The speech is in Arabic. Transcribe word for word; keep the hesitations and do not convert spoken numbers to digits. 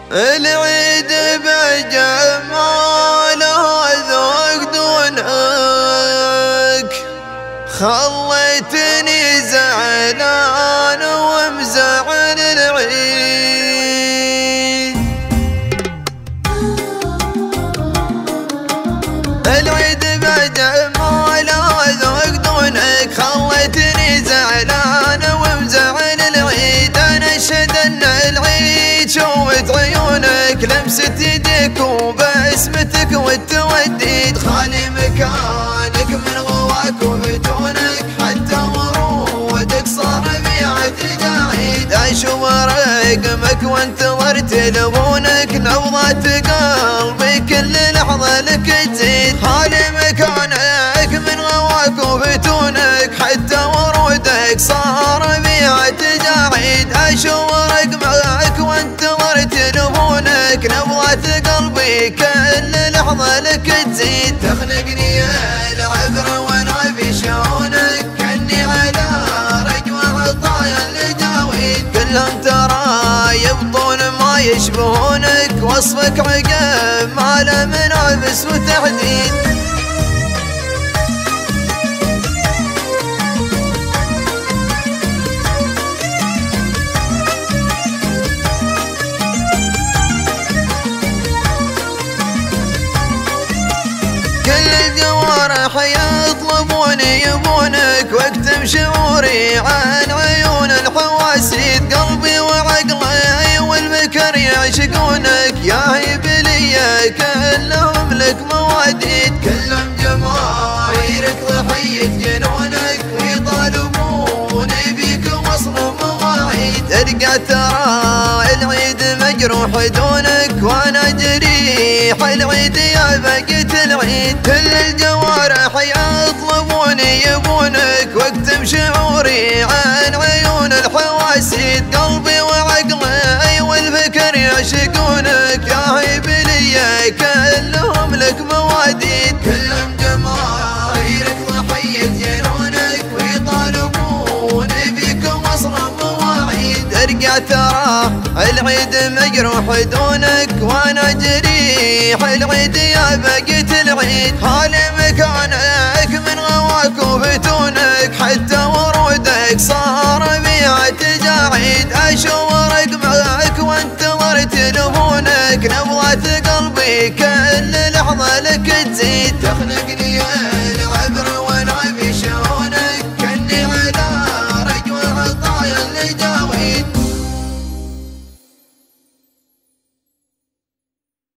العيد بجماله ذوق دونك، خليتني زعلان ومزعل العيد. العيد بجماله ذوق دونك، خليتني زعلان ومزعل العيد. انا اشهد ان العيد شوت عيونك، لمسة يديك وبسمتك والتوديد. خالي مكانك من غواك وبدونك، حتى ورودك صار بيعة جاعيد. اشوف رقمك وانتظرت لبونك، نبضات قلبي كل لحظة لك تزيد. خالي مكانك من غواك وبدونك، حتى ورودك صار بيعة جاعيد. اشوف رقمك وانتظرت لبونك، نبضات قلبي كل لحظة لك تزيد. تخنقني العبرة وانا بشونك، كني على رجوة عطايا لجاويد. كلهم ترى يبطون ما يشبهونك، وصفك عقب ما له منافس وتحديد. كل الجوارح يطلبوني يبونك، واكتم شعوري عن عيون الحواسيد. قلبي وعقلي والمكر يعشقونك، يا هيب لي كلهم لك مواديد. كلهم جماهيرك ضحية جنونك، ويطالبوني بيك وصل مواعيد. تلقى ترى العيد مجروح دونك، وانا جريح العيد يا بقيت العيد. كل الجوارح يطلبوني يبونك، واكتم شعوري عن عيون الحواسيد. قلبي وعقلي والفكر يعشقونك، يا هيب لي كلهم لك مواديد. كلهم جماهيرك ضحية جنونك، ويطالبوني بك وصل مواعيد. ارجع ترى العيد مجروح دونك، وانا جريح العيد يا بقيت العيد. خالي مكانك من غواك وبتونك، حتى ورودك صار بيعة جاعيد. اشوف رقمك وانتظرت لبونك، نبضات قلبي كل لحظة لك